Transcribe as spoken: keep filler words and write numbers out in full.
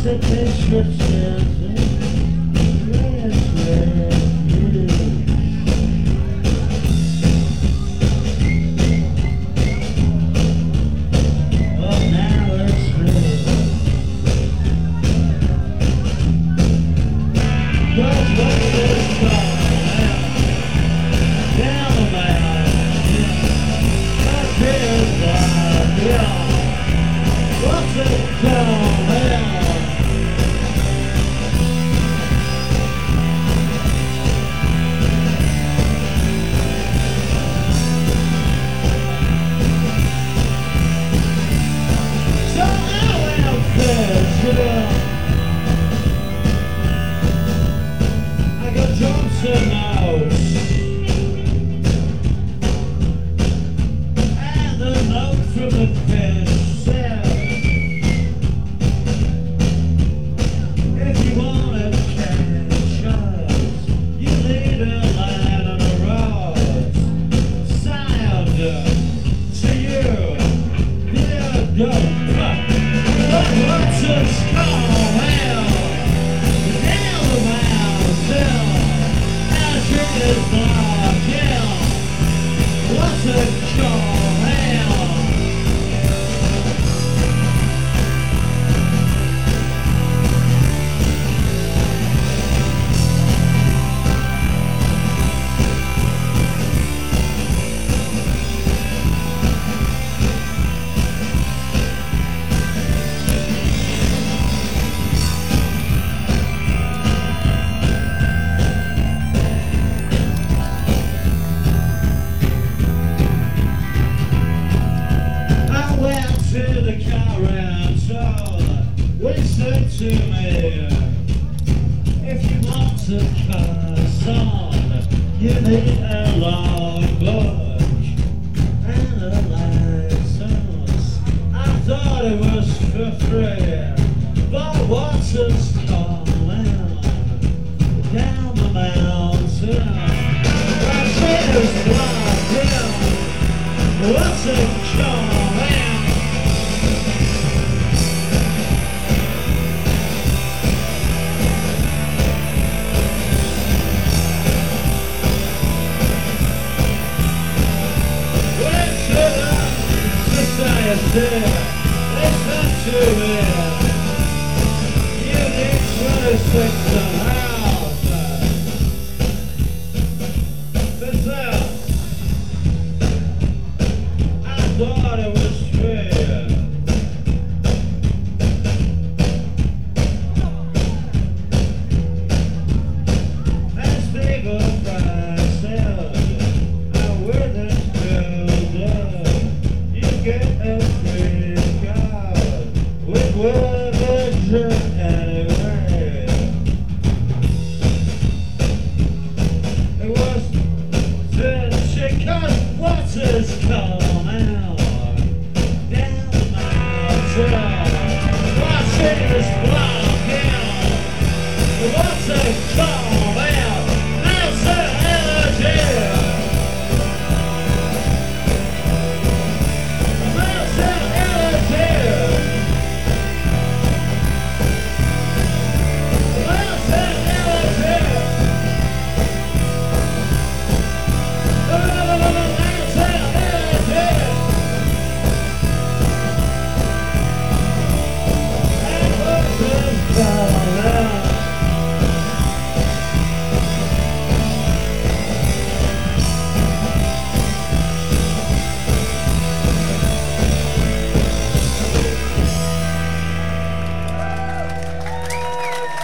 a prescription. Yes, yes, well, now it's real. Cause what's this called? Down the mountain. Up here's the hill. What's it called? Hell. So I went fishing. I got Johnson notes. And a note from the fish said, if you wanna catch us, you need a line and a rod. Sound to you, yeah, go. But what's a strong hell? Down the mountain, as it is dark, yeah. What's a strong hell? To the car and told, whispered to me, if you want to pass on, you need a long book and a license. I thought it was for free, but what's it calling? Down the mountain, my tears blocked in. What's it calling? Society, listen to me. You need twenty-six